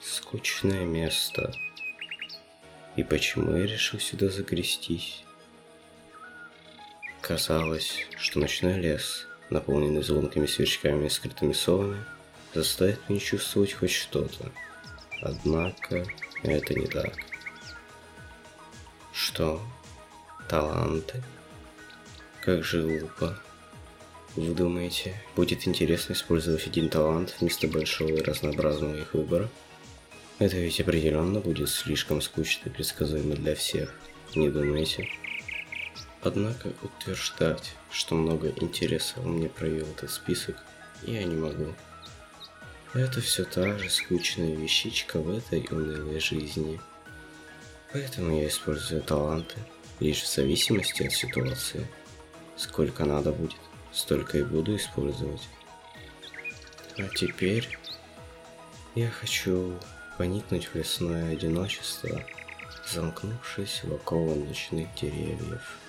Скучное место. И почему я решил сюда загрестись? Казалось, что ночной лес, наполненный звонкими сверчками и скрытыми совами, заставит меня чувствовать хоть что-то. Однако это не так. Что? Таланты? Как же глупо. Вы думаете, будет интересно использовать один талант вместо большого и разнообразного их выбора? Это ведь определенно будет слишком скучно и предсказуемо для всех, не думаете? Однако утверждать, что много интереса мне проявил этот список, я не могу. Это все та же скучная вещичка в этой унылой жизни. Поэтому я использую таланты лишь в зависимости от ситуации. Сколько надо будет, столько и буду использовать. А теперь я хочу поникнуть в лесное одиночество, замкнувшись в оковы ночных деревьев.